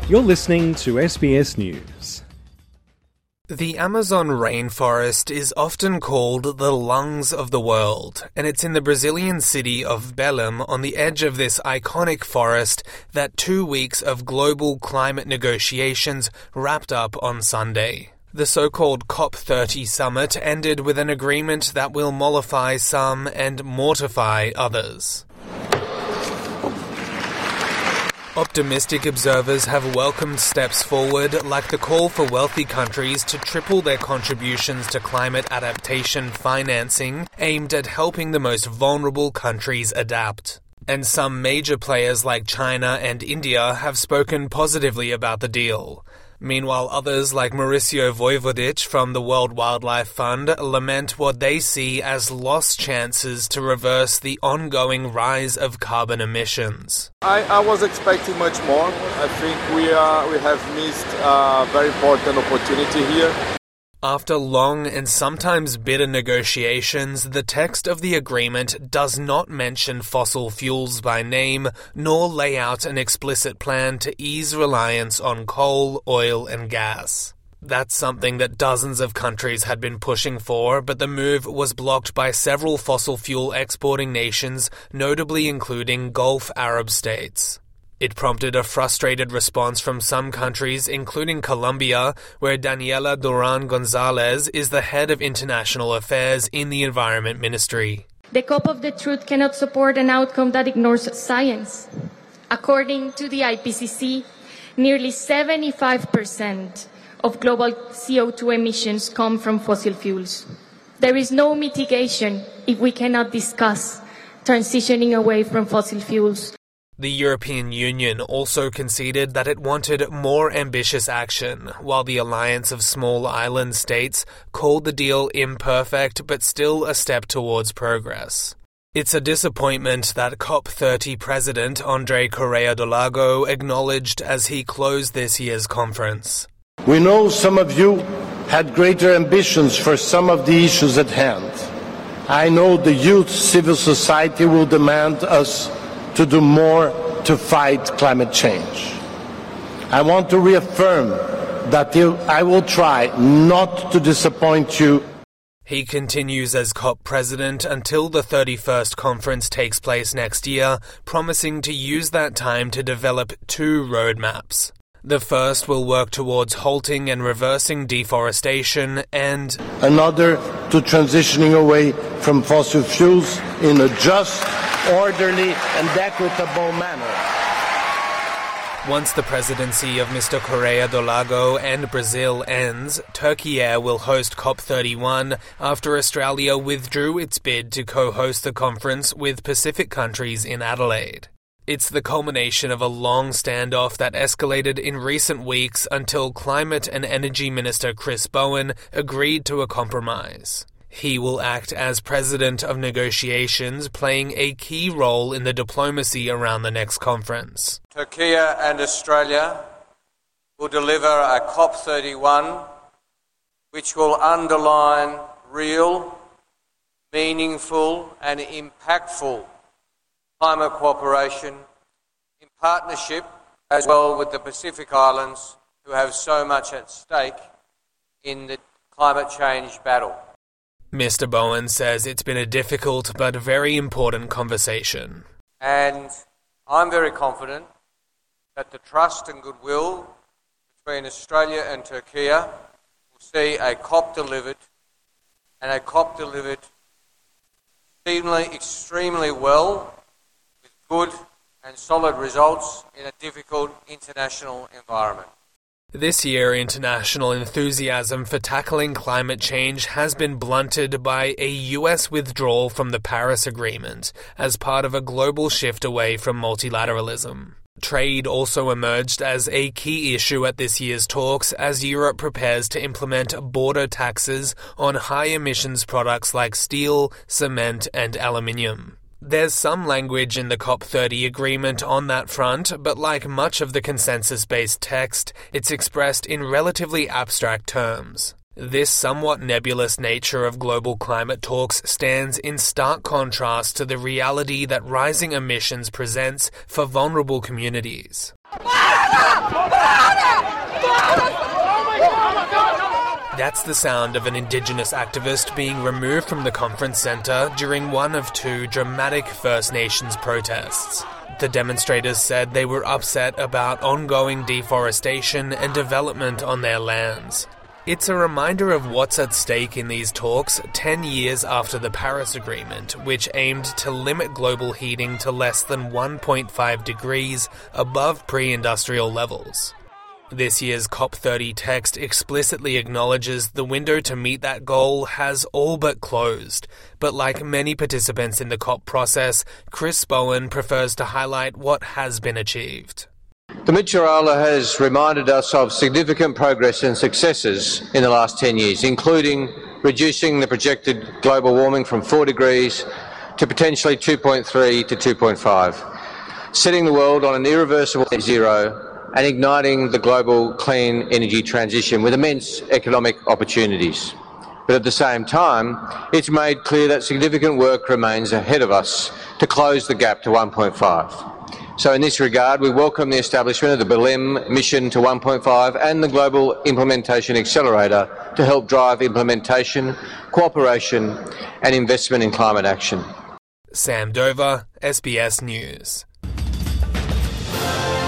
You're listening to SBS News. The Amazon rainforest is often called the lungs of the world, and it's in the Brazilian city of Belém, on the edge of this iconic forest, that 2 weeks of global climate negotiations wrapped up on Sunday. The so-called COP30 summit ended with an agreement that will mollify some and mortify others. Optimistic observers have welcomed steps forward, like the call for wealthy countries to triple their contributions to climate adaptation financing, aimed at helping the most vulnerable countries adapt. And some major players like China and India have spoken positively about the deal. Meanwhile, others like Mauricio Voivodich from the World Wildlife Fund lament what they see as lost chances to reverse the ongoing rise of carbon emissions. I was expecting much more. I think we have missed a very important opportunity here. After long and sometimes bitter negotiations, the text of the agreement does not mention fossil fuels by name, nor lay out an explicit plan to ease reliance on coal, oil, and gas. That's something that dozens of countries had been pushing for, but the move was blocked by several fossil fuel exporting nations, notably including Gulf Arab states. It prompted a frustrated response from some countries, including Colombia, where Daniela Duran Gonzalez is the head of international affairs in the Environment Ministry. The COP of the Truth cannot support an outcome that ignores science. According to the IPCC, nearly 75% of global CO2 emissions come from fossil fuels. There is no mitigation if we cannot discuss transitioning away from fossil fuels. The European Union also conceded that it wanted more ambitious action, while the alliance of small island states called the deal imperfect but still a step towards progress. It's a disappointment that COP30 President André Correa do Lago acknowledged as he closed this year's conference. We know some of you had greater ambitions for some of the issues at hand. I know the youth civil society will demand us to do more to fight climate change. I want to reaffirm that I will try not to disappoint you. He continues as COP president until the 31st conference takes place next year, promising to use that time to develop 2 roadmaps. The first will work towards halting and reversing deforestation, and another to transitioning away from fossil fuels in a just, orderly and equitable manner. Once the presidency of Mr. Correa do Lago and Brazil ends, Turkey Air will host COP31 after Australia withdrew its bid to co-host the conference with Pacific countries in Adelaide. It's the culmination of a long standoff that escalated in recent weeks until Climate and Energy Minister Chris Bowen agreed to a compromise. He will act as president of negotiations, playing a key role in the diplomacy around the next conference. Turkey and Australia will deliver a COP31 which will underline real, meaningful and impactful climate cooperation in partnership as well with the Pacific Islands, who have so much at stake in the climate change battle. Mr. Bowen says it's been a difficult but very important conversation. And I'm very confident that the trust and goodwill between Australia and Turkey will see a COP delivered, and a COP delivered extremely well, with good and solid results in a difficult international environment. This year, international enthusiasm for tackling climate change has been blunted by a US withdrawal from the Paris Agreement as part of a global shift away from multilateralism. Trade also emerged as a key issue at this year's talks as Europe prepares to implement border taxes on high-emissions products like steel, cement, and aluminium. There's some language in the COP30 agreement on that front, but like much of the consensus-based text, it's expressed in relatively abstract terms. This somewhat nebulous nature of global climate talks stands in stark contrast to the reality that rising emissions presents for vulnerable communities. That's the sound of an Indigenous activist being removed from the conference centre during one of two dramatic First Nations protests. The demonstrators said they were upset about ongoing deforestation and development on their lands. It's a reminder of what's at stake in these talks 10 years after the Paris Agreement, which aimed to limit global heating to less than 1.5 degrees above pre-industrial levels. This year's COP30 text explicitly acknowledges the window to meet that goal has all but closed, but like many participants in the COP process, Chris Bowen prefers to highlight what has been achieved. The Mitchell has reminded us of significant progress and successes in the last 10 years, including reducing the projected global warming from 4 degrees to potentially 2.3 to 2.5, setting the world on an irreversible net zero and igniting the global clean energy transition with immense economic opportunities. But at the same time, it's made clear that significant work remains ahead of us to close the gap to 1.5. So in this regard, we welcome the establishment of the Belém mission to 1.5 and the Global Implementation Accelerator to help drive implementation, cooperation and investment in climate action. Sam Dover, SBS News.